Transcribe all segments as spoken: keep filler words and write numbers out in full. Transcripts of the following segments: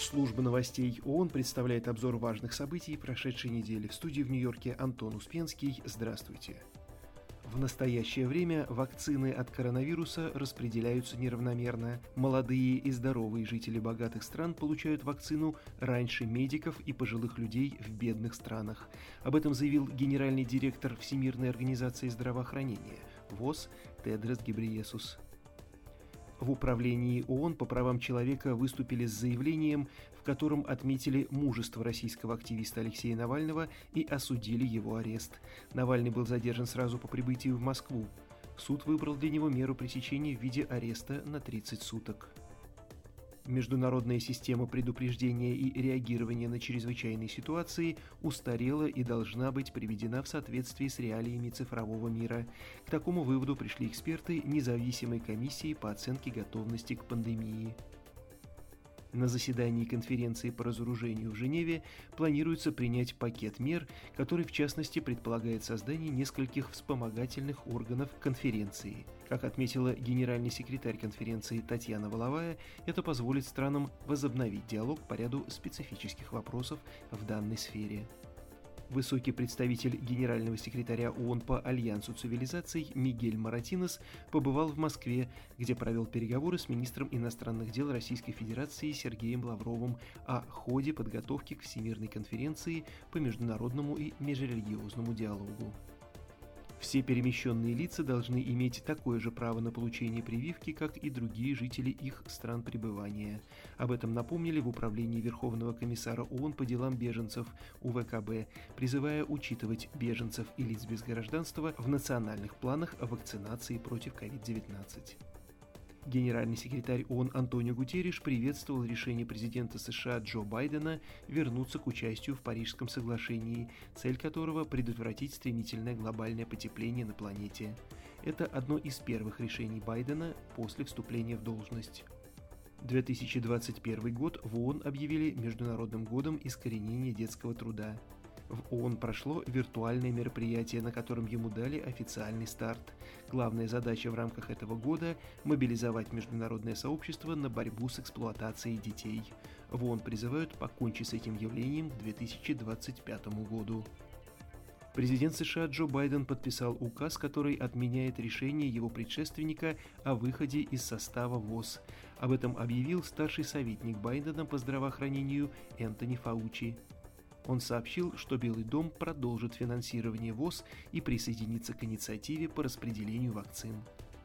Служба новостей ООН представляет обзор важных событий прошедшей недели. В студии в Нью-Йорке Антон Успенский. Здравствуйте. В настоящее время вакцины от коронавируса распределяются неравномерно. Молодые и здоровые жители богатых стран получают вакцину раньше медиков и пожилых людей в бедных странах. Об этом заявил генеральный директор Всемирной организации здравоохранения ВОЗ Тедрос Гебрейесус. В управлении ООН по правам человека выступили с заявлением, в котором отметили мужество российского активиста Алексея Навального и осудили его арест. Навальный был задержан сразу по прибытию в Москву. Суд выбрал для него меру пресечения в виде ареста на тридцать суток. Международная система предупреждения и реагирования на чрезвычайные ситуации устарела и должна быть приведена в соответствии с реалиями цифрового мира. К такому выводу пришли эксперты независимой комиссии по оценке готовности к пандемии. На заседании конференции по разоружению в Женеве планируется принять пакет мер, который в частности предполагает создание нескольких вспомогательных органов конференции. Как отметила генеральный секретарь конференции Татьяна Валовая, это позволит странам возобновить диалог по ряду специфических вопросов в данной сфере. Высокий представитель генерального секретаря ООН по Альянсу цивилизаций Мигель Моратинес побывал в Москве, где провел переговоры с министром иностранных дел Российской Федерации Сергеем Лавровым о ходе подготовки к Всемирной конференции по международному и межрелигиозному диалогу. Все перемещенные лица должны иметь такое же право на получение прививки, как и другие жители их стран пребывания. Об этом напомнили в Управлении Верховного комиссара ООН по делам беженцев У В К Б, призывая учитывать беженцев и лиц без гражданства в национальных планах вакцинации против ковид девятнадцать. Генеральный секретарь ООН Антонио Гутерриш приветствовал решение президента США Джо Байдена вернуться к участию в Парижском соглашении, цель которого – предотвратить стремительное глобальное потепление на планете. Это одно из первых решений Байдена после вступления в должность. две тысячи двадцать первый год в ООН объявили Международным годом искоренения детского труда. В ООН прошло виртуальное мероприятие, на котором ему дали официальный старт. Главная задача в рамках этого года – мобилизовать международное сообщество на борьбу с эксплуатацией детей. В ООН призывают покончить с этим явлением к две тысячи двадцать пятому году. Президент США Джо Байден подписал указ, который отменяет решение его предшественника о выходе из состава ВОЗ. Об этом объявил старший советник Байдена по здравоохранению Энтони Фаучи. Он сообщил, что Белый дом продолжит финансирование ВОЗ и присоединится к инициативе по распределению вакцин.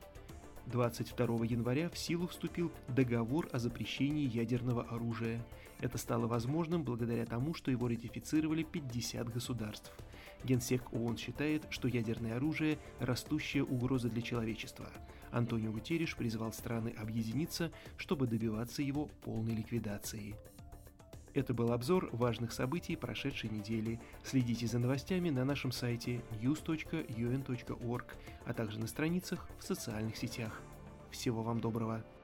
двадцать второго января в силу вступил договор о запрещении ядерного оружия. Это стало возможным благодаря тому, что его ратифицировали пятьдесят государств. Генсек ООН считает, что ядерное оружие – растущая угроза для человечества. Антонио Гутерриш призвал страны объединиться, чтобы добиваться его полной ликвидации. Это был обзор важных событий прошедшей недели. Следите за новостями на нашем сайте ньюс точка ю эн точка орг, а также на страницах в социальных сетях. Всего вам доброго!